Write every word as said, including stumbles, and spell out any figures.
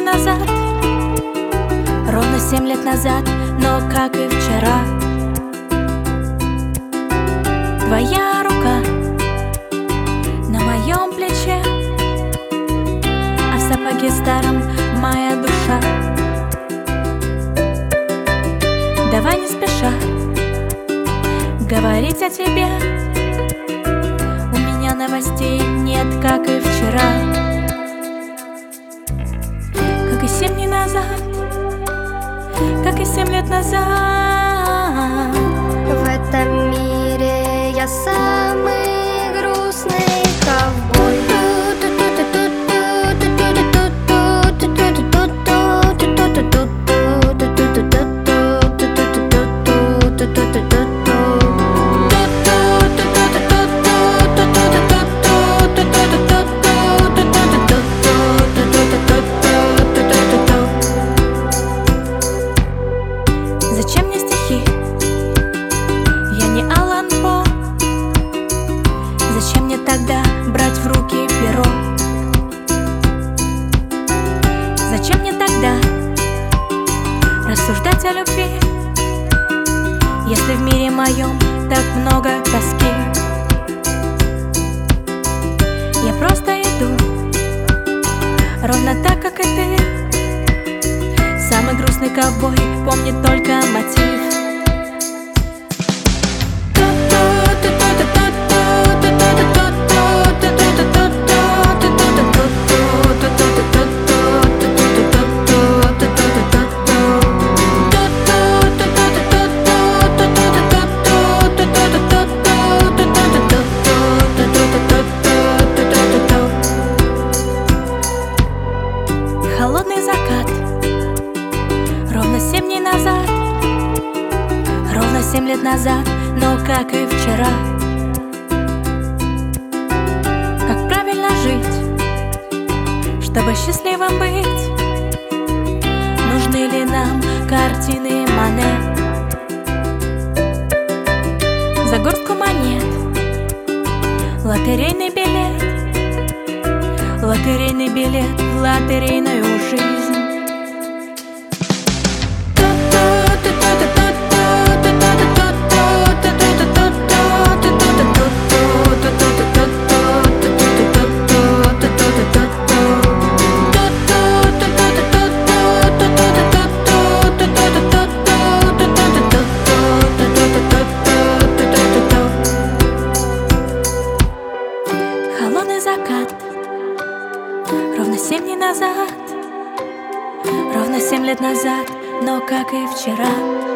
назад, ровно семь лет назад, но как и вчера. Твоя рука на моем плече, а в сапоге старом моя душа. Давай не спеша говорить о тебе, у меня новостей нет, как и вчера. Как и семь дней назад, как и семь лет назад. В этом мире я самый грустный ковбой. Зачем мне стихи? Я не Алан По. Зачем мне тогда брать в руки перо? Зачем мне тогда рассуждать о любви, если в мире моем так много тоски? Я просто иду ровно так, как и ты. Самый грустный ковбой помнит только мотив. Холодный закат, ровно семь дней назад, ровно семь лет назад, но как и вчера. Как правильно жить, чтобы счастливым быть? Нужны ли нам картины Мане? За горстку монет лотерейный билет, лотерейный билет в лотерейную жизнь. Холодный закат, ровно семь дней назад, ровно семь лет назад, но как и вчера.